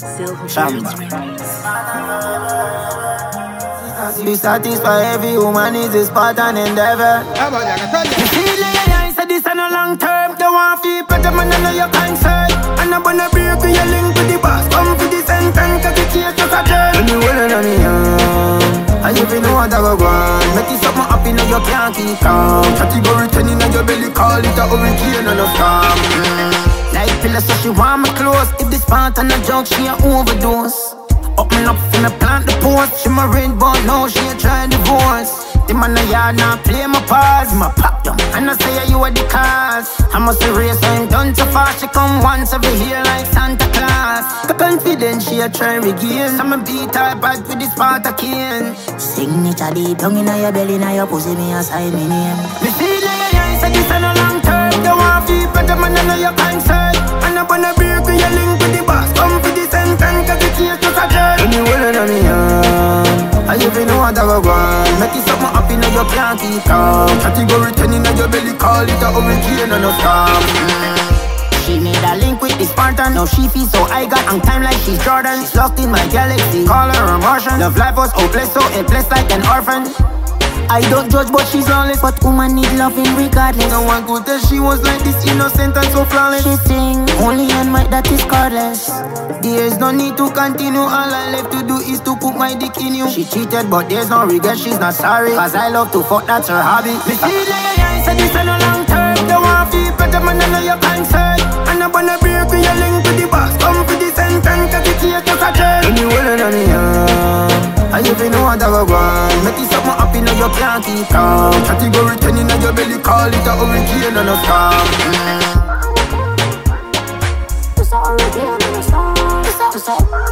Be satisfied, every woman is a Spartan endeavor. You feel like I said this on a long term. Don't want to feel better, man, I know your concern. And I'm gonna break with your link to the boss. Come for the sentence, cause the case just a turn. When you holding on me, and you know what I go on. Make it something up in you can't keep calm. Category 10 in your belly, call it a hurricane and a storm. Like pillar, so she want me close. If this part and a joke, she a overdose. Up me up for me plant the post. She my red but now she a try divorce. The man a yard now play my pause. My pop them and I say you are the cause. I must erase I'm done so far. She come once every year like Santa Claus. The confidence she a try regain. I'm a beat her bad with this part I can. Signature deep down in your belly, now your pussy me a sign me name. Me feel like I said this on a long term. Don't want to feel better man I know your concern. And I'm gonna break with your link with the boss. Come for the sentence cause the case just a turn. When you holding on me, and you know what I go on. Make it something up in you can't keep calm. Category 10 in your belly, call it a hurricane and a storm. She need a link with the Spartan. Now she feels so I got on time like she's Jordan. She's lost in my galaxy, call her a Martian. Love life was hopeless, so helpless like an orphan. I don't judge but she's honest. But woman need loving regardless. No one could tell she was like this innocent and so flawless. She sing only on mic that is cordless. There's no need to continue. All I left to do is to put my dick in you. She cheated but there's no regret, she's not sorry. Cause I love to fuck, that's her hobby. Me feel like I said this on a long term. Don't want to feel better man I know your concern. And I'm gonna break with your link to the boss. Come for the sentence cause the case just a turn. When you holding on me, and you know what I go on. Make it something up in you can't keep calm. Category 10 in your belly, call it a hurricane and a storm. It's a hurricane and a storm.